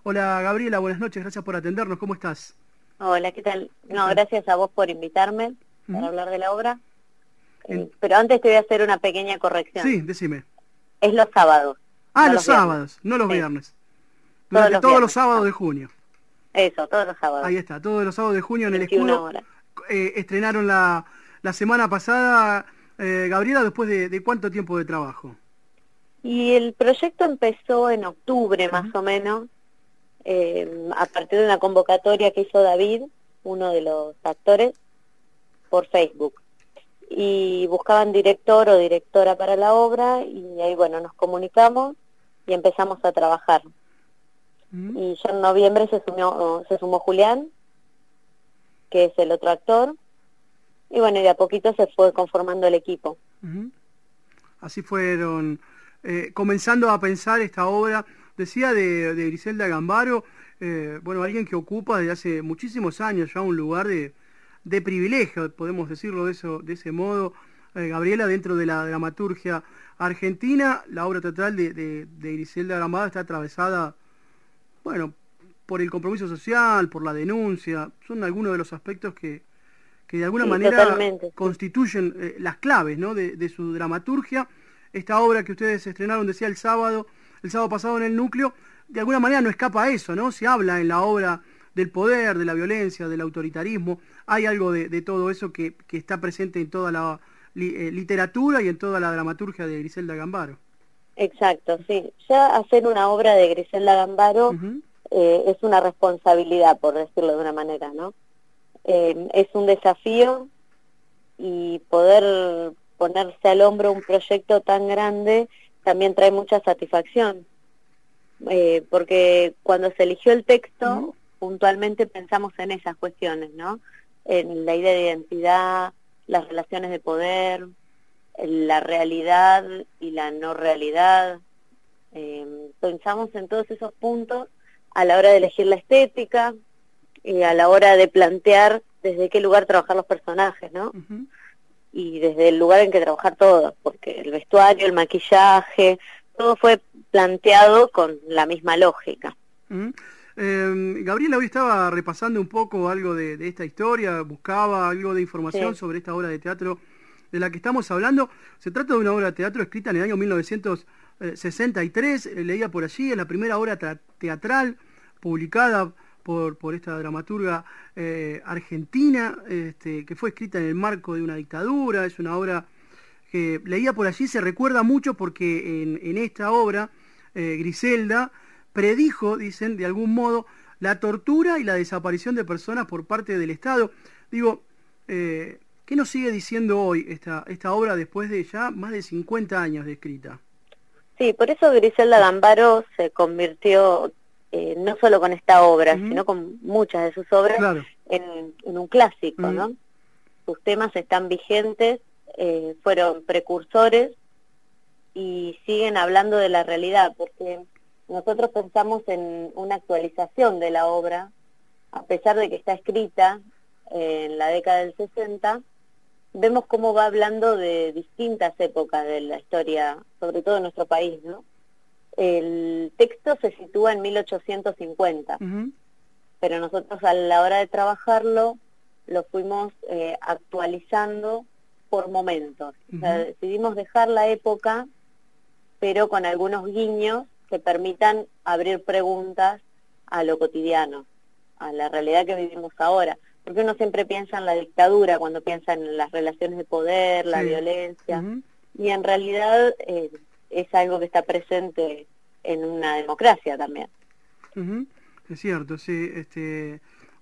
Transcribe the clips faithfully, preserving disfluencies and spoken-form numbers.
Hola Gabriela, buenas noches, gracias por atendernos, ¿cómo estás? Hola, ¿qué tal? ¿Qué No, tal? gracias a vos por invitarme para Ujú. hablar de la obra. En- Eh, pero antes te voy a hacer una pequeña corrección. Sí, decime. Es los sábados, Ah, no los los viernes. sábados, no los Sí, viernes. todos Durante los todos los viernes sábados de estamos. junio. Eso, todos los sábados, Ahí está, todos los sábados de junio en el veintiuna Escudo. horas. Eh, estrenaron la, la semana pasada, eh, Gabriela, después de, de cuánto tiempo de trabajo. Y el proyecto empezó en octubre más Ujú. o menos, eh, a partir de una convocatoria que hizo David, uno de los actores, por Facebook. Y buscaban director o directora para la obra y ahí, bueno, nos comunicamos y empezamos a trabajar. Ujú. Y ya en noviembre se sumó, se sumó Julián, que es el otro actor, y bueno, y de a poquito se fue conformando el equipo. Ujú. Así fueron eh, comenzando a pensar esta obra, decía de, de Griselda Gambaro, eh, bueno, alguien que ocupa desde hace muchísimos años ya un lugar de, de privilegio, podemos decirlo de, eso, de ese modo, eh, Gabriela, dentro de la dramaturgia argentina. La obra teatral de, de, de Griselda Gambaro está atravesada, bueno, por el compromiso social, por la denuncia, son algunos de los aspectos que, que de alguna Sí, manera totalmente, sí. constituyen eh, las claves, ¿no?, de, de su dramaturgia. Esta obra que ustedes estrenaron, decía, el sábado, el sábado pasado en el Núcleo, de alguna manera no escapa a eso, ¿no? Se habla en la obra del poder, de la violencia, del autoritarismo. Hay algo de, de todo eso que, que está presente en toda la li, eh, literatura y en toda la dramaturgia de Griselda Gambaro. Exacto, sí. Ya hacer una obra de Griselda Gambaro Uh-huh. eh, es una responsabilidad, por decirlo de una manera, ¿no? Eh, es un desafío y poder ponerse al hombro un proyecto tan grande también trae mucha satisfacción. Eh, porque cuando se eligió el Uh-huh. texto, puntualmente pensamos en esas cuestiones, ¿no? En la idea de identidad, las relaciones de poder, en la realidad y la no realidad. Eh, pensamos en todos esos puntos a la hora de elegir la estética y a la hora de plantear desde qué lugar trabajar los personajes, ¿no? Uh-huh. Y desde el lugar en que trabajar todo, porque el vestuario, el maquillaje, todo fue planteado con la misma lógica. Uh-huh. Eh, Gabriela, hoy estaba repasando un poco algo de, de esta historia, buscaba algo de información Sí, sobre esta obra de teatro de la que estamos hablando. Se trata de una obra de teatro escrita en el año mil novecientos sesenta y tres, eh, leía por allí, es la primera obra teatral publicada por, por esta dramaturga eh, argentina, este, que fue escrita en el marco de una dictadura. Es una obra que leía por allí, se recuerda mucho porque en, en esta obra eh, Griselda predijo, dicen, de algún modo, la tortura y la desaparición de personas por parte del Estado. Digo, eh, ¿qué nos sigue diciendo hoy esta, esta obra después de ya más de cincuenta años de escrita? sí, por eso Griselda Gambaro se convirtió, eh, no solo con esta obra, Uh-huh. sino con muchas de sus obras, Claro. en, en un clásico, Uh-huh. ¿no? Sus temas están vigentes, eh, fueron precursores y siguen hablando de la realidad, porque nosotros pensamos en una actualización de la obra, a pesar de que está escrita eh, en la década del sesenta, vemos cómo va hablando de distintas épocas de la historia, sobre todo en nuestro país, ¿no? El texto se sitúa en mil ochocientos cincuenta, Uh-huh. pero nosotros a la hora de trabajarlo lo fuimos eh, actualizando por momentos. O sea, Uh-huh. decidimos dejar la época, pero con algunos guiños que permitan abrir preguntas a lo cotidiano, a la realidad que vivimos ahora. Porque uno siempre piensa en la dictadura, cuando piensa en las relaciones de poder, la Sí. violencia, Uh-huh. y en realidad eh, es algo que está presente en una democracia también. Uh-huh. Es cierto, sí. Este,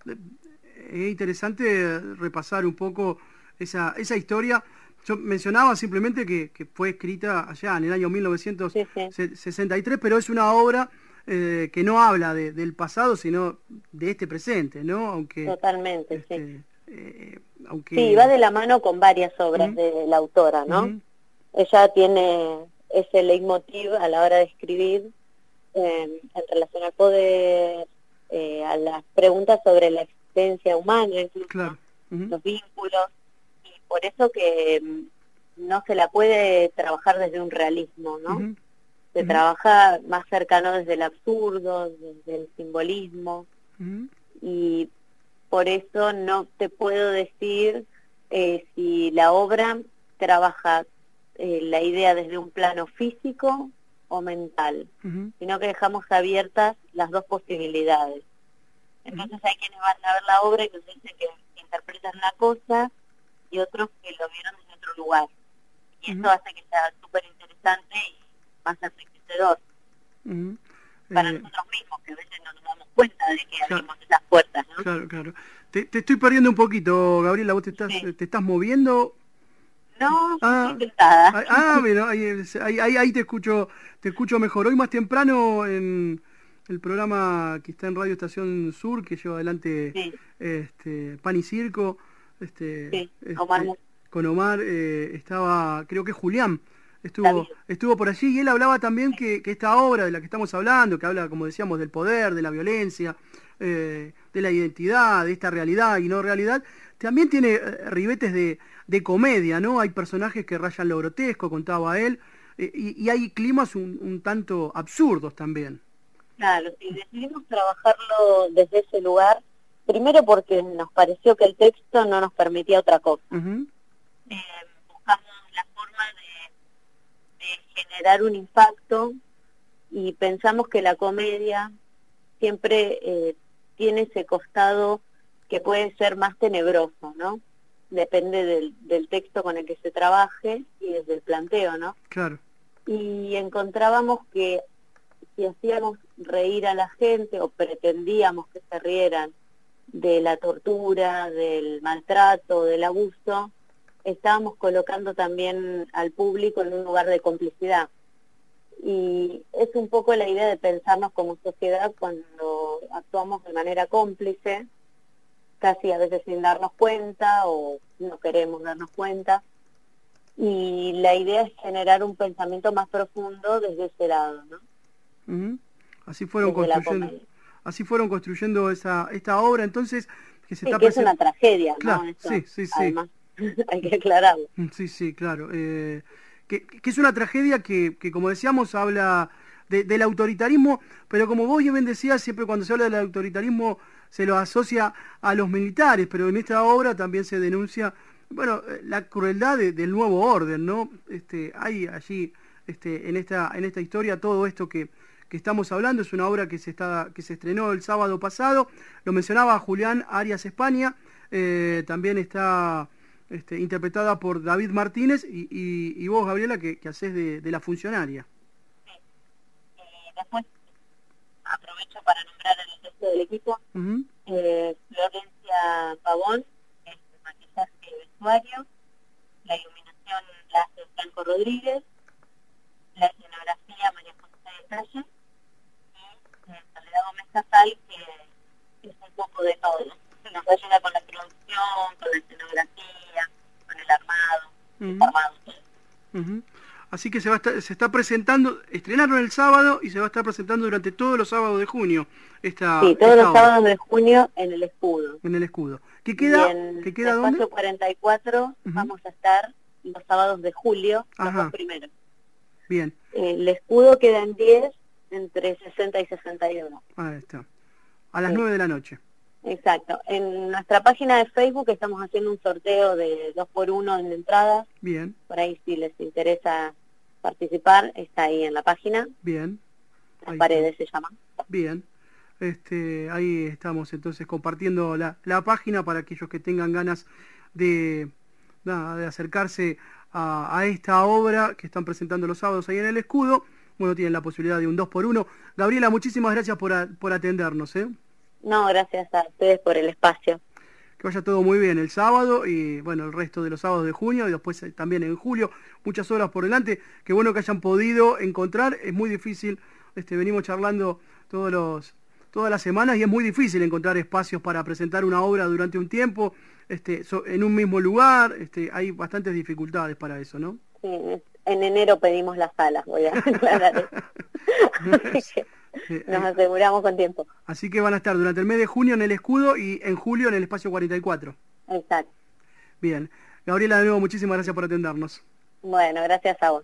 es interesante repasar un poco esa, esa historia. Yo mencionaba simplemente que, que fue escrita allá en el año mil novecientos Sí, sí, sesenta y tres, pero es una obra eh, que no habla de, del pasado, sino de este presente, ¿no? Aunque, totalmente, sí. este, eh, Sí, va aunque, de la mano con varias obras uh-huh, de la autora, ¿no? uh-huh, Ella tiene ese leitmotiv a la hora de escribir eh, en relación al poder, eh, a las preguntas sobre la existencia humana, incluso claro, uh-huh, los vínculos, y por eso que mm, no se la puede trabajar desde un realismo, ¿no? uh-huh. Se uh-huh. trabaja más cercano desde el absurdo, desde el simbolismo, uh-huh. y por eso no te puedo decir eh, si la obra trabaja eh, la idea desde un plano físico o mental, uh-huh. sino que dejamos abiertas las dos posibilidades. Entonces uh-huh. hay quienes van a ver la obra y nos dicen que interpretan una cosa y otros que lo vieron desde otro lugar. Y uh-huh. eso hace que sea súper interesante y más enriquecedor uh-huh. para eh, nosotros mismos, que a veces no nos damos cuenta de que claro, abrimos esas puertas, ¿no? Claro, claro. Te, te estoy perdiendo un poquito, Gabriela, ¿vos te estás, sí. te estás moviendo? No, ah, estoy sentada. Ah, mira, ahí, ahí, ahí, ahí te escucho te escucho mejor. Hoy más temprano en el programa que está en Radio Estación Sur, que lleva adelante sí. este, Pan y Circo, este, sí, este, Omar. con Omar, eh, estaba, creo que Julián, estuvo estuvo por allí, y él hablaba también que, que esta obra de la que estamos hablando, que habla, como decíamos, del poder, de la violencia, eh, de la identidad, de esta realidad y no realidad, también tiene eh, ribetes de, de comedia, ¿no? Hay personajes que rayan lo grotesco, contaba él, eh, y, y hay climas un, un tanto absurdos también. Claro, y decidimos trabajarlo desde ese lugar, primero porque nos pareció que el texto no nos permitía otra cosa. Uh-huh. Eh, buscamos la forma de, de generar un impacto y pensamos que la comedia siempre eh, tiene ese costado que puede ser más tenebroso, ¿no? Depende del, del texto con el que se trabaje y desde el planteo, ¿no? Claro. Y encontrábamos que si hacíamos reír a la gente o pretendíamos que se rieran de la tortura, del maltrato, del abuso, estábamos colocando también al público en un lugar de complicidad. Y es un poco la idea de pensarnos como sociedad cuando actuamos de manera cómplice, casi a veces sin darnos cuenta o no queremos darnos cuenta. Y la idea es generar un pensamiento más profundo desde ese lado, ¿no? Uh-huh. Así fueron desde construyendo, así fueron construyendo esa esta obra, entonces que se sí, está que es una tragedia, claro, ¿no? Esto, sí, sí, sí. Además, hay que aclararlo. Sí, sí, claro. Eh, que, que es una tragedia que, que como decíamos, habla de, del autoritarismo, pero como vos bien decías, siempre cuando se habla del autoritarismo se lo asocia a los militares, pero en esta obra también se denuncia, bueno, la crueldad de, del nuevo orden, ¿no? Este, hay allí, este, en esta, en esta historia todo esto que que estamos hablando. Es una obra que se está que se estrenó el sábado pasado, lo mencionaba Julián Arias España, eh, también está este, interpretada por David Martínez y, y, y vos, Gabriela, que, que hacés de, de la funcionaria. Sí. Y después aprovecho para nombrar el resto del equipo. Uh-huh. eh, Florencia Pavón, el maquillaje y vestuario, la iluminación la hace Franco Rodríguez, la escenografía María José de Calle, Soledad Gómez Casal, que es un poco de todo. Nos ayuda con la producción, con la escenografía, con el armado, uh-huh. el armado. Uh-huh. Así que se va a estar, se está presentando, estrenaron el sábado y se va a estar presentando durante todos los sábados de junio. Esta, sí, todos esta los obra. sábados de junio en el Escudo. En el Escudo. ¿Qué queda? Y en ¿Qué queda el dónde? Espacio cuarenta y cuatro uh-huh. vamos a estar los sábados de julio, Ajá. los dos primeros. Bien. El Escudo queda en diez, entre sesenta y sesenta y uno. Ahí está. A las sí. nueve de la noche. Exacto. En nuestra página de Facebook estamos haciendo un sorteo de dos por uno en entradas. Bien. Por ahí si les interesa participar, está ahí en la página. Bien. Las ahí paredes está. se llaman. Bien. Este, ahí estamos entonces compartiendo la, la página para aquellos que tengan ganas de, nada, de acercarse a, a esta obra que están presentando los sábados ahí en el Escudo. Bueno, tienen la posibilidad de un dos por uno. Gabriela, muchísimas gracias por, a, por atendernos, ¿eh? No, gracias a ustedes por el espacio. Que vaya todo muy bien el sábado y, bueno, el resto de los sábados de junio y después también en julio. Muchas horas por delante. Qué bueno que hayan podido encontrar. Es muy difícil, este, venimos charlando todos los, todas las semanas y es muy difícil encontrar espacios para presentar una obra durante un tiempo, este, so, en un mismo lugar. Este, hay bastantes dificultades para eso, ¿no? Sí, en enero pedimos las salas, voy a aclarar. Así que nos aseguramos con tiempo. Así que van a estar durante el mes de junio en el Escudo y en julio en el Espacio cuarenta y cuatro. Exacto. Bien. Gabriela, de nuevo, muchísimas gracias por atendernos. Bueno, gracias a vos.